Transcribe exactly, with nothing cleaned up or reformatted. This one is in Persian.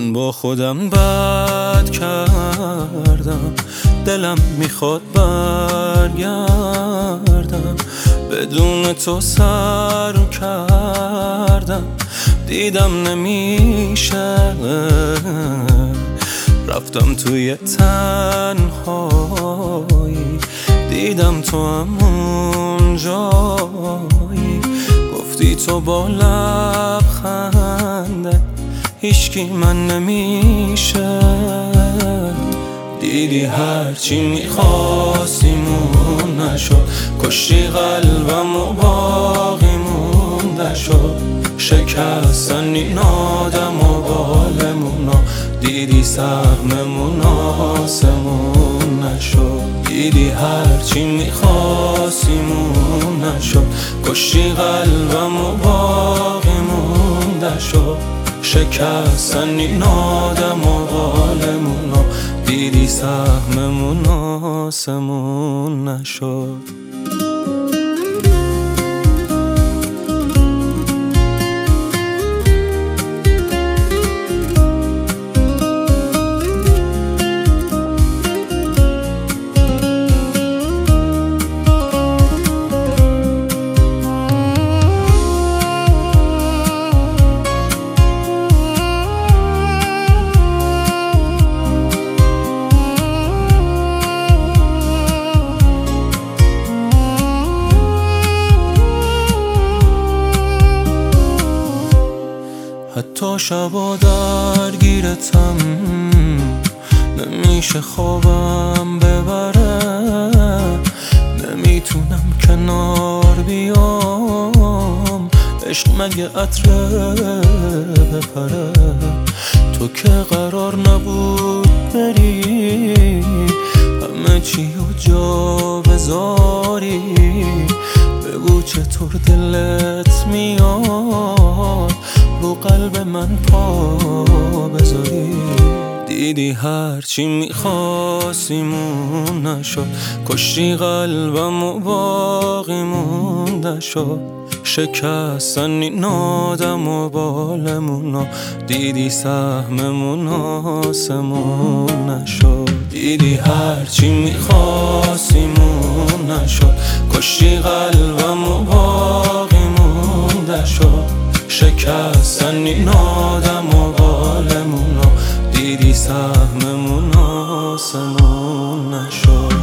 من با خودم بد کردم، دلم میخواد برگردم، بدون تو سر کردم، دیدم نمیشه، رفتم توی تنهایی، دیدم تو همون جایی، گفتی تو با لبخنده هیچکی من نمیشه، دیدی هرچی میخواستیمون نشد، کشتی قلبم و باقی مونده شد، شکستن این آدم و بالمونا، دیدی سهممون آسمون نشد، دیدی هرچی میخواستیمون نشد، کشتی قلبم و باقی مونده شد، شکستن این آدم و بالمونا، دیدی سهممون آسمون نشد. حتی شبا درگیرتم، نمیشه خوابم ببره، نمیتونم کنار بیام، عشق مگه عطره بپره، تو که قرار نبود بری، همه چی رو جا بذاری، بگو چطور دلت میاد رو قلب من پا بذاری، دیدی هرچی میخواستیمون نشد، کشتی قلبم و باقی مونده شد، شکستن این آدم و بالمونا، دیدی سهممون آسمون نشد، دیدی هرچی میخواستیمون نشد، کشتی قلبم و باقی مونده شد، شکستن این آدم و بالمونا، دیدی سهممون آسمون نشد.